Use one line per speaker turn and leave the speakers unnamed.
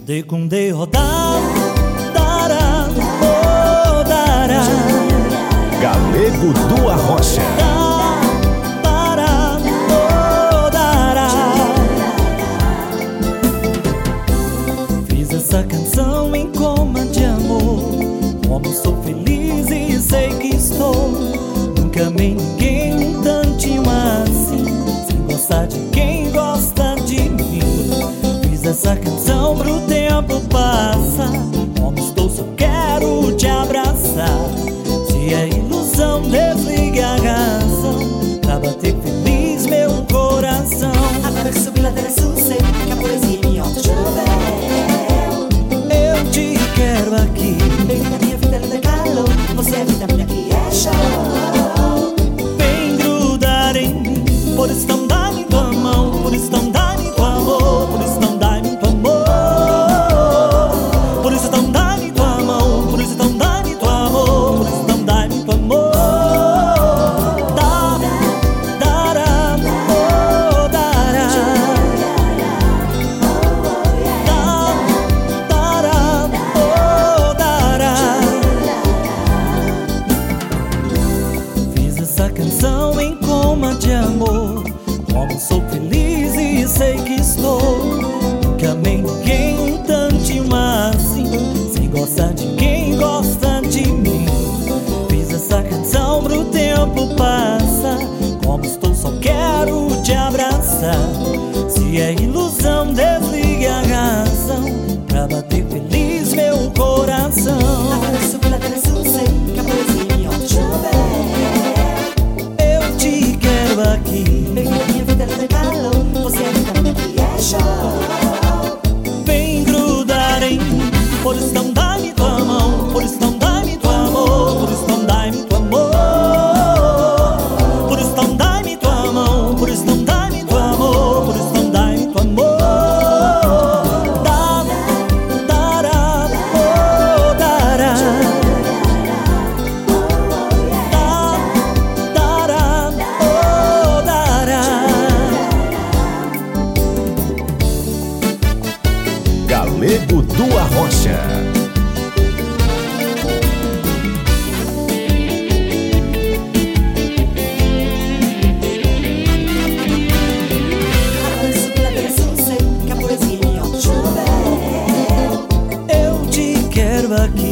De cunde rodar, dará, oh, dará.
Galego do Arrocha.
Dará, oh, dará. Fiz essa canção em coma de amor. Como sou feliz e sei que estou. Nunca amei ninguém um tantinho assim, sem gostar de quem gosta de mim. Fiz essa canção pro tempo passar. Como estou, só quero te abraçar. Se é ilusão, desliga a razão pra bater feliz meu coração.
Agora que subi ladeira sei que a poesia me ontem choveu.
Eu te quero aqui.
Bem-vinda minha vida, linda calor. Você é vida minha que é show.
Vem grudar em mim, por isso não dá-me tua mão, por isso não dá-me tua amor, por isso não dá-me tua amor. Por isso não dá-me tua mão, por isso não dá-me tua amor, por isso não dá-me tua amor. Dará, oh, dará. Dará, oh, dará. Fiz essa canção em coma de amor. Como sou feliz e sei que estou. Nunca amei ninguém um tantinho assim, sem gostar de quem gosta de mim. Fiz essa canção pro tempo passar. Como estou, só quero te abraçar. Se é ilusão, desliga a razão pra bater feliz meu coração.
Agora que subi ladeira sei que a poesia me ontem choveu.
Eu te quero aqui.
Bem-vinda minha vida, linda calor. Você é vida minha que é show.
Vem grudar em mim, por isso não dá-me tua mão, por isso não dá-me tua amor, por isso não dá-me tua amor. Por isso não dá-me tua mão, por isso não dá-me tua amor, por isso não dá-me tua amor. Dará, oh, dará. Dará, oh, dará.
Galego do Arrocha.
Agora que subi ladeira sei que a poesia me ontem choveu.
Eu te quero aqui.